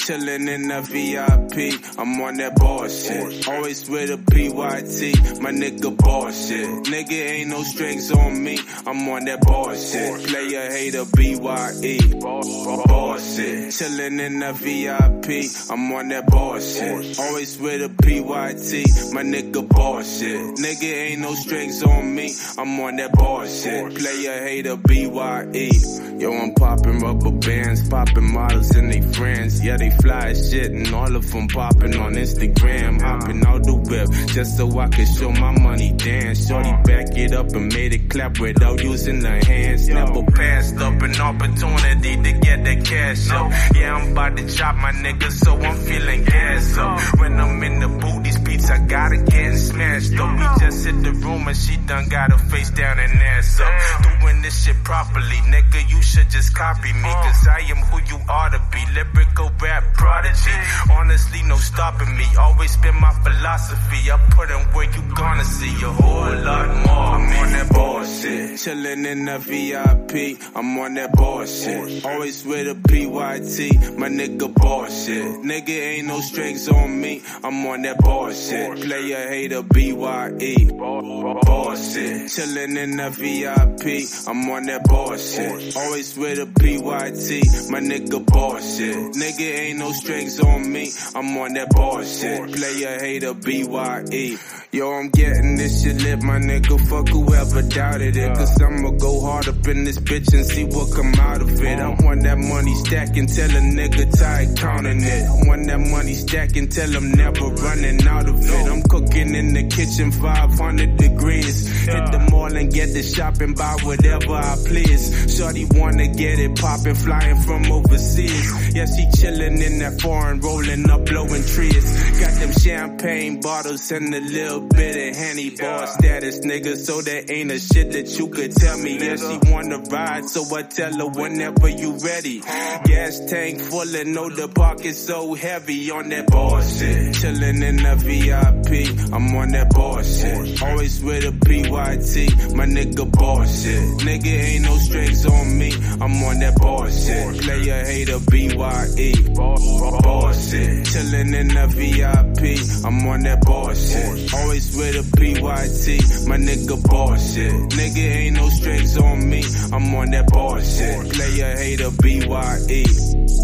Chillin' in the VIP, I'm on that bullshit. Always with a PYT, my nigga bullshit. Nigga ain't no strings on me, I'm on that bullshit. Player hater BYE, bullshit. Chillin' in the VIP, I'm on that bullshit. Always with a PYT, my nigga bullshit. Nigga ain't no strings on me, I'm on that bullshit. Player hater BYE. Yo, I'm poppin' rubber bands, poppin' models and they friends. Yeah, they fly as shit and all of them poppin' on Instagram. Hoppin' out the whip just so I can show my money dance. Shorty back it up and made it clap without using the hands. Never passed up an opportunity to get the cash up. Yeah, I'm about to chop my nigga, so I'm feeling gas up. When I'm in the booth, these beats I gotta get smashed up. We just hit the room and she done got her face down and ass up. Doing this shit properly, nigga, you should just copy me, cause I am who you ought to be. Lyrical rap prodigy, honestly no stopping me. Always spin my philosophy, I put in where you gonna see a whole lot more. I'm on that bullshit, chillin' in the VIP, I'm on that bullshit. Always with a PYT, my nigga bullshit. Nigga ain't no strings on me, I'm on that bullshit. Player hater BYE, bullshit. Chillin' in the VIP, I'm on that bullshit. Always with a PYT, my nigga bullshit. Nigga ain't no strings on me, I'm on that bullshit. Player hater BYE. Yo, I'm getting this shit lit, my nigga, fuck whoever doubted it. Cause I'ma go hard up in this bitch and see what come out of it. I want that money stacking till a nigga tired counting it. I want that money stacking till I'm never running out of it. I'm cooking in the kitchen 500 degrees. Hit the mall and get the shopping, buy whatever I please. Shorty wanna get it poppin', flying from overseas. Yeah, she chillin' in that foreign, rolling up, blowing trees. Got them champagne bottles and a little bit of Henny, bar status, nigga, so there ain't a shit that you could tell me. Yeah, she wanna ride, so I tell her whenever you ready. Gas tank full and know the pocket so heavy on that bullshit. Chillin' in the VIP, I'm on that bullshit. Always with a PYT, my nigga bullshit. Nigga ain't no strings on me, I'm on that bullshit. Player hater BYE, bullshit. Chillin' in the VIP, I'm on that bullshit. Always with a PYT, my nigga bullshit. Nigga ain't no strings on me, I'm on that bullshit. Player hater BYE.